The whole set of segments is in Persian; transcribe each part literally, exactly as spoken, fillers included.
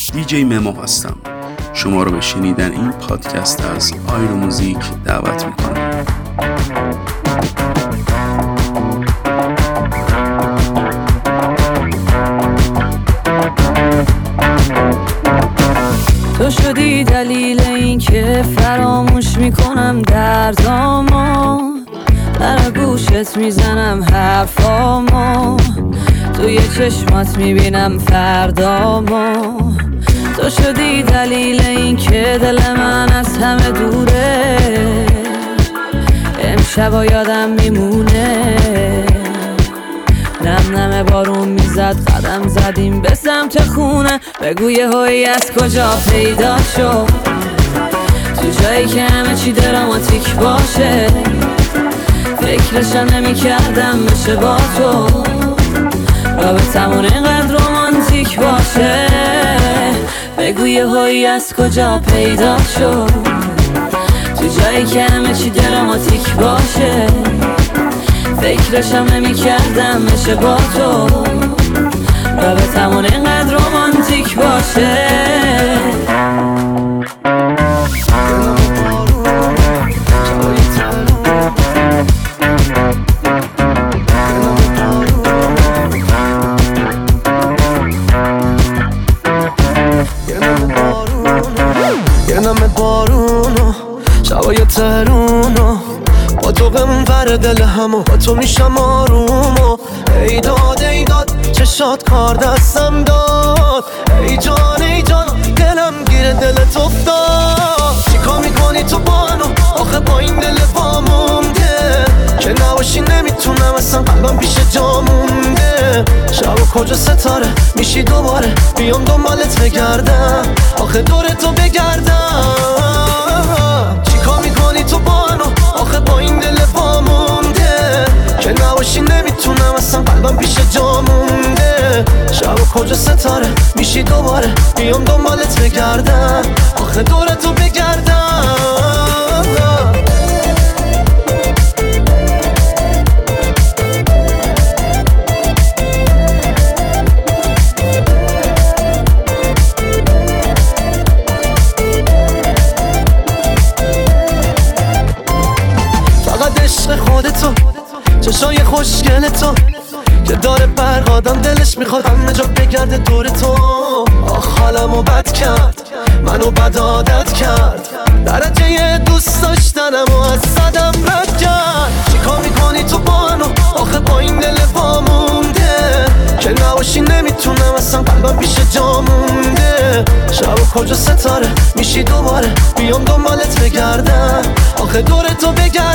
دیجی ممو هستم. شما رو به شنیدن این پادکست از آیرو موزیک دعوت میکنم. تو شدی دلیل این که فراموش میکنم دردامو، در گوشت میزنم حرفامو، توی چشمات میبینم فردامو. تو شدی دلیل این که دل من از همه دوره، امشبا یادم میمونه. نم نم بارون میزد، قدم زدیم به سمت خونه. بگو یه هایی از کجا پیدا شد، تو جایی که همه چی دراماتیک باشه. فکرشم نمی کردم بشه با تو، رابطمون اینقدر رومانتیک باشه. بگو یه هایی از کجا پیدا شد، تو جایی که همه چی دراماتیک باشه. فکرشم نمی کردم بشه با تو، رابطمون اینقدر رومانتیک باشه. یه نم بارونو شبای ترونو، با تو غمور دل همو، با تو میشم آرومو. ای داد ای داد چشات کار دستم داد، ای جان ای جان دلم گیر دلت افتاد. چیکار میکنی تو با منو آخه با این دل وامونده، که نباشی نمیتونم اصلا قلبم پیش جا مونده. شب و کجا ستاره میشی دوباره، بیام دنبالت بگردم آخه دور تو بگردم. چیکار میکنی تو با منو آخه با این دل وامونده، که نباشی نمیتونم اصلا قلبم پیش جا مونده. شب و کجا ستاره میشی دوباره، بیام دنبالت بگردم آخه دور تو بگردم. خودتو چشای خوشگل تو که داره برق، آدم دلش میخواد همه جا بگرده دور تو. آخ حالمو بد کرد، منو بد عادت کرد، درجه یه دوست داشتنمو از صدم رد کرد. چیکار میکنی تو با منو آخه با این دل وامونده، که نباشی نمیتونم اصلا قلبم پیش جا مونده. شب و کجا ستاره میشی دوباره، بیام دنبالت بگردم آخه دور تو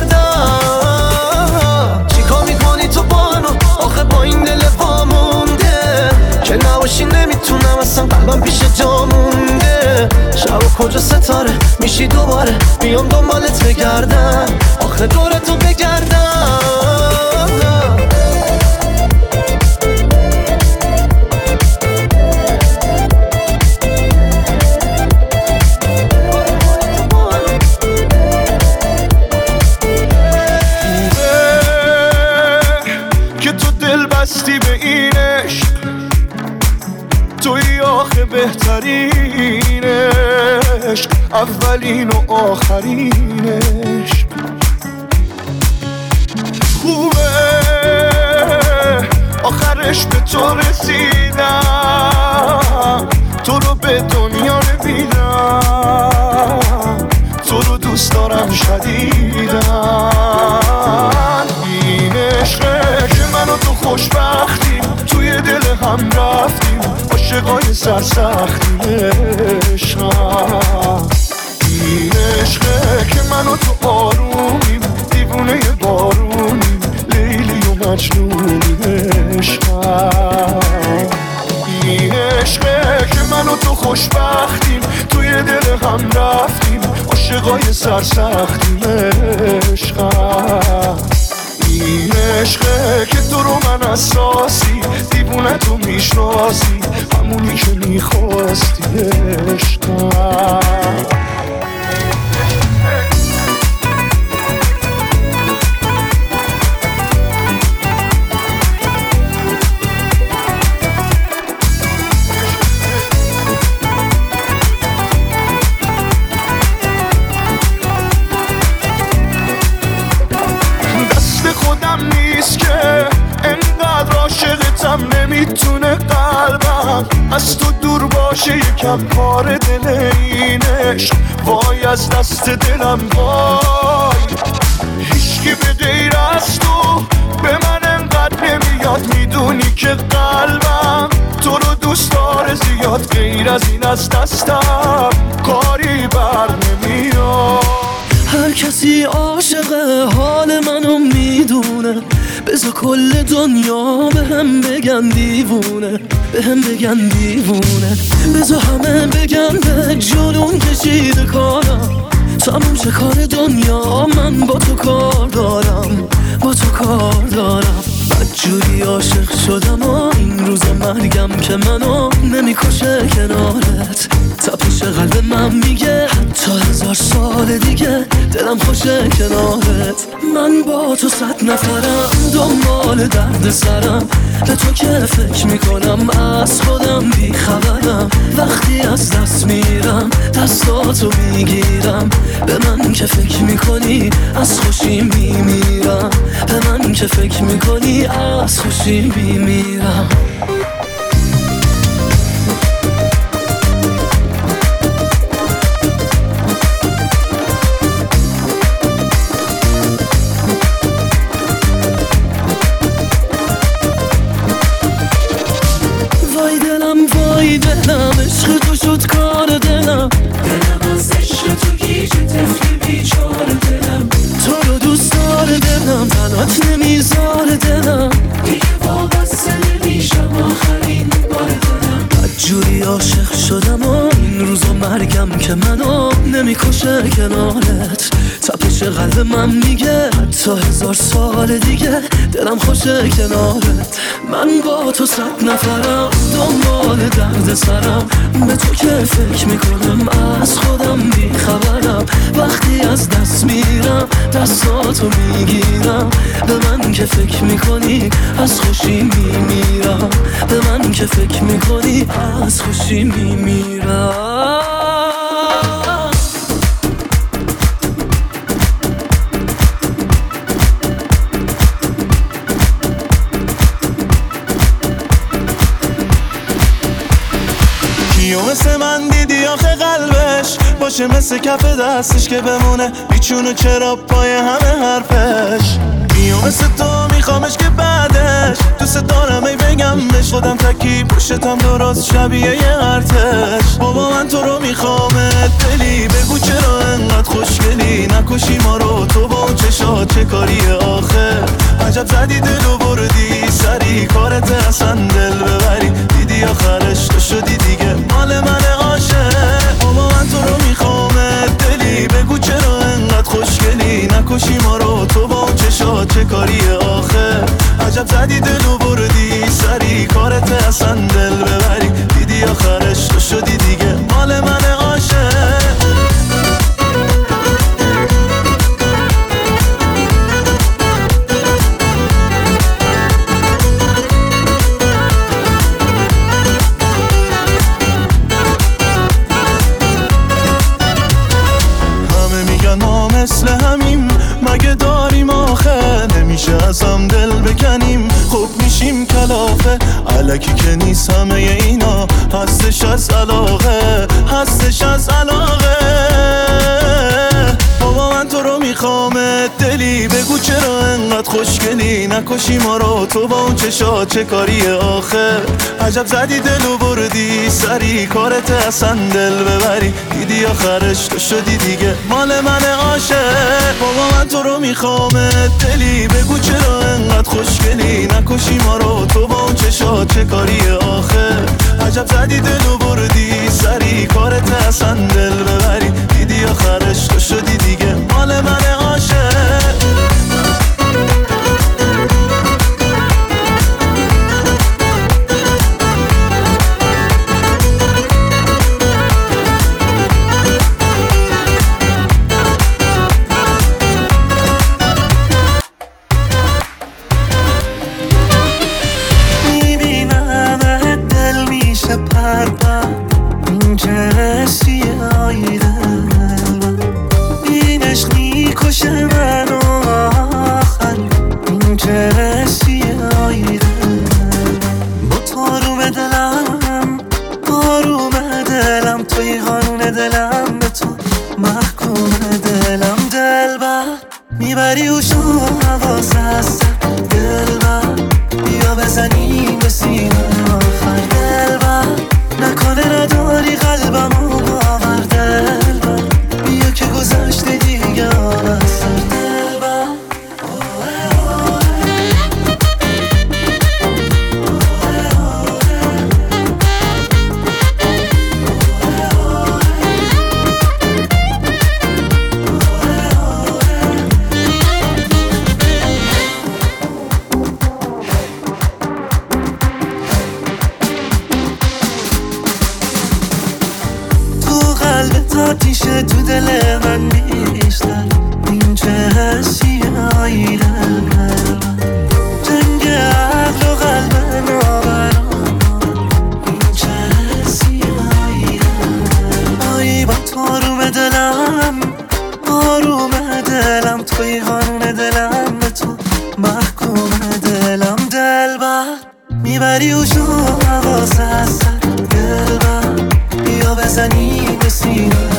بگردم. چیکار میکنی تو با منو آخه با این دل وامونده، که نباشی نمیتونم اصلا قلبم پیش جا مونده. شب و کجا ستاره میشی دوباره، بیام دنبالت بگردم آخه دور تو بگردم. بستی به این عشق توی آخه بهترین عشق، اولین و آخرینش. خوبه آخرش به تو رسیدم، تو رو به دنیا نمیدم، تو رو دوست دارم شدیدن. این عشقه که من و تو خوشبختیم، توی دل هم رفتیم عاشقای سرسختیم. عشقم این عشقه که من و تو آرومیم، دیوونه بارونیم، لیلی و مجنونیم. عشقم این عشقه که من و تو خوشبختیم، توی دل هم رفتیم عاشقای سرسختیم. عشقم این عشقه که تو رو من اساسی، دیوونه تو میشناسی، همونی که میخواستی. عشقم نمیتونه قلبم از تو دور باشه، یکم پاره دل اینش وای از دست دلم وای. هیچکی به غیر از تو به من انقدر نمیاد، میدونی که قلبم تو رو دوست داره زیاد، غیر از این از دستم کاری بر نمیاد. هر کسی عاشق حال منو میدونه، بذار کل دنیا به هم بگن دیوونه، به هم بگن دیوونه. بذار همه بگن به جنون کشیده کارم، تموم شه کار دنیا، من با تو کار دارم، با تو کار دارم. بدجوری عاشق شدم و این روز مرگم که منو نمیکشه کنارت. تپش قلب من میگه حتی هزار سال دیگه دلم خوشه کنارت. من با تو صد نفرم دنبال درد سرم، به تو که فکر میکنم از خودم بیخبرم. وقتی از دست میرم دستاتو میگیرم، به من که فکر میکنی از خوشی میمیرم، به من که فکر میکنی از خوشی میمیرم. وای دلم وای دلم، عشق تو شد کار دلم، دلم از عشق تو گیج طفلی بیچاره دلم. تو رو دوست داره دلم، تنات نمیذاره دلم، دیگه وابسته نمیشم آخرین بار دلم. بدجوری عاشق شدم و این روزا مرگم که منو نمیکشه کنارت. تپش قلب من میگه حتی هزار سال دیگه دلم خوشه کنارت. من با تو صد نفرم دنبال درد سرم، به تو که فکر میکنم از خودم بیخبرم. وقتی از دست میرم دستاتو میگیرم، به من که فکر میکنی از خوشی میمیرم، به من که فکر میکنی از خوشی میمیرم. کیو مثل من دیدی آخه قلبش باشه مثل کف دستش که بمونه بیچونو چرا پای همه حرفش. کیو مثل تو میخوامش که بعدش دوست دارم ای بگم بهش، خودم تکی پشتم درست شبیه یه ارتش. بابا من تو رو میخوامت دلی، بگو چرا انقدر خوشگلی، نکشی ما رو تو با اون چشات چه کاریه آخه. عجب زدی دلو بردی سری، کارت اصلا دل ببری، دیدی آخرش تو شدی دیگه مال من عاشق. بابا من تو رو میخوامت دلی، بگو چرا انقدر خوشگلی، نکشی ما رو تو با اون چشات چه کاریه آخه. عجب زدی دلو بردی سری، کارت اصلا دل ببری، دیدی آخرش تو شدی دیگه مال من عاشق. مثل همیم مگه داریم آخه، نمیشه ازم دل بکنیم خوب میشیم کلافه. الکی که نیست همه اینا، هستش از علاقه، هستش از علاقه. بابا من تو رو میخوامت دلی، بگو چرا انقدر خوشگلی، نکشی ما رو تو با اون چشات چه کاریه آخه. عجب زدی دلو بردی سری، کارت اصلا دل ببری، دیدی آخرش تو شدی دیگه مال من عاشق. بابا من تو رو میخوامت دلی، بگو چرا انقدر خوشگلی، نکشی ما رو تو با اون چشات چه کاریه آخه. عجب زدی دلو بردی سری، کارت اصلا دل ببری، دیدی آخرش تو شدی دیگه مال من عاشق. آتیشه تو دل من بیشتر، این چه حسیه ای دلبر، جنگ عقل و قلب نابران، این چه حسیه ای دلبر. آی با تو آروم دلم، آروم دلم، توی قانون دلم، به تو محکوم دلم دلبر. میبری و شو حواس از سر دلبر، بیا بزنی به سینه